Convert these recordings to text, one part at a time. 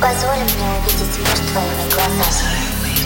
Позволь мне увидеть мир твоими глазами.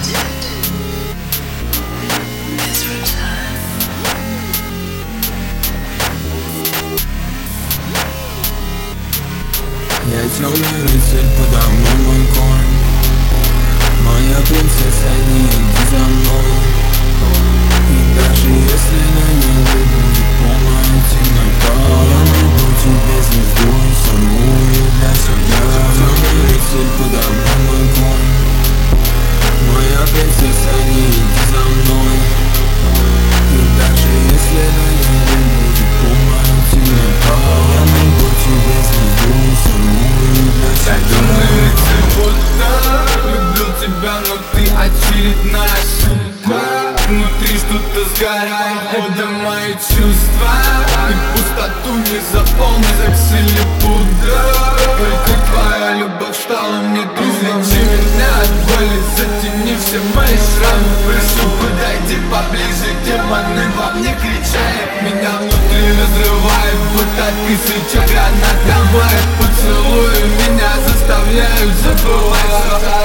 Я темный рыцарь, подо мной мой конь. Моя принцесса, не иди за мной. И даже если на небе будет полная темнота, я найду тебе звезду и самую для себя. Темный рыцарь, подо мной мой конь. Моя принцесса, не иди за мной. И даже если на небе будет полная темнота, я найду тебе звезду и самую для себя. Темный рыцарь, будто люблю тебя, но ты очередная судьба. Внутри что-то сгорает, это мои чувства. И пустоту не заполнить, или пудра. Только твоя любовь стала мне другом. Излечи меня от боли, затяни все мои шрамы. Прошу, подойди поближе, демоны во мне кричали. Меня внутри разрывает, будто тысяча гранат. Давай поцелуй меня, заставляют забывать.